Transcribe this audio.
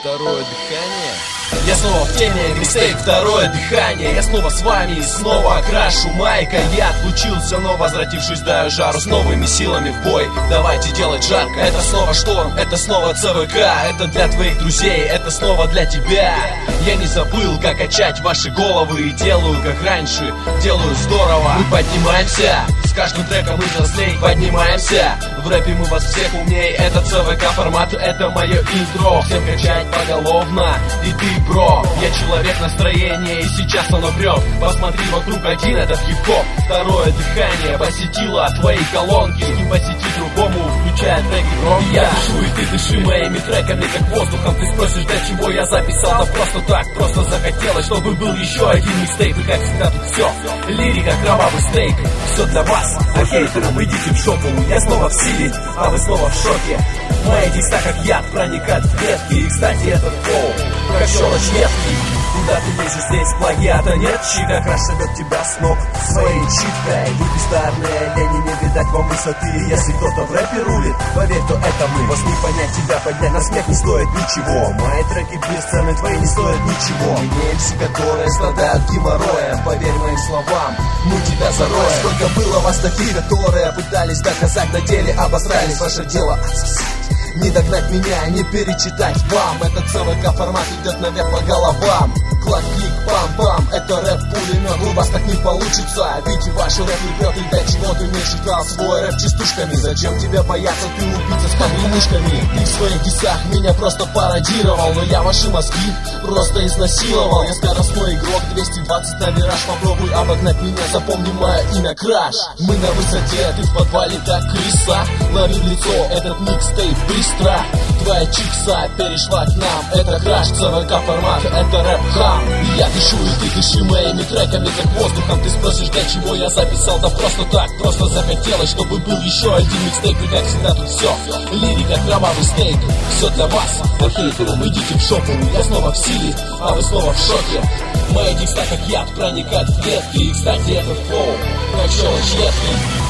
второе дыхание. Я снова в теме, микстейп второе дыхание. Я снова с вами и снова окрашу майка. Я отлучился, но возвратившись даю жару с новыми силами в бой. Давайте делать жарко. Это снова шторм, это снова ЦВК. Это для твоих друзей, это снова для тебя. Я не забыл, как качать ваши головы. И делаю, как раньше, делаю здорово. Мы поднимаемся, с каждым треком мы взрослей. Поднимаемся, в рэпе мы вас всех умней. Это ЦВК формат, это мое интро. Всем качать поголовно, и ты, бро. Я человек настроения, и сейчас оно прет. Посмотри вокруг, один этот хип-хоп. Второе дыхание посетило твои колонки. Не посети другому, включая треки громко. Я дышу, и ты дыши моими треками, как воздухом. Ты спросишь, для чего я записал? Да просто так, просто захотелось, чтобы был еще один микстейп. И как всегда тут все, лирика, кровавый стейк. Все для вас, а хейтерам идите в шопу. Я снова в силе, а вы снова в шоке. Мои текста как яд проникают в клетки. И, кстати, этот флоу, как щелочь ветки. Куда ты лезешь, здесь плагиата нет. Чика крашивет тебя с ног своей читкой. Вы бестарные лени, не видать вам высоты. Если кто-то в рэпе рулит, поверь, то это мы. Вас не понять, тебя поднять на смех не стоит ничего. Мои треки бесценны, твои не стоят ничего. Мы не MC, которые страдают геморроем. Поверь моим словам, мы тебя зароем. Сколько было вас таких, которые пытались доказать, на деле обосрались. Ваше дело отсосать, не догнать меня, не перечитать вам. Этот ЦВК формат идет наверх по головам. Клак-клик, пам-пам, это рэп-пулемет. У вас так не получится, ведь ваш рэп не прет. И для чего ты не считал свой рэп частушками? Зачем тебя бояться, ты убийца с погремушками? Ты в своих дисах меня просто пародировал, но я ваши мозги просто изнасиловал. Я скоростной игрок, 220 на вираж. Попробуй обогнать меня, запомни мое имя Краш. Мы на высоте, ты в подвале как крыса. Лови в лицо этот микстейп быстро. Твоя чикса перешла к нам. Это Краш, ЦВК формат, это рэп-хам. И я дышу, и ты дыши моими треками, как воздухом. Ты спросишь, для чего я записал? Да просто так, просто захотелось, чтобы был еще один микстейп. И как всегда тут все, лирика, кровавый стейк. Все для вас, а хейтерам идите в шопу. Я снова в силе, а вы снова в шоке. Мои текста как яд проникают в клетки. И, кстати, этот флоу, как щелочь ветки.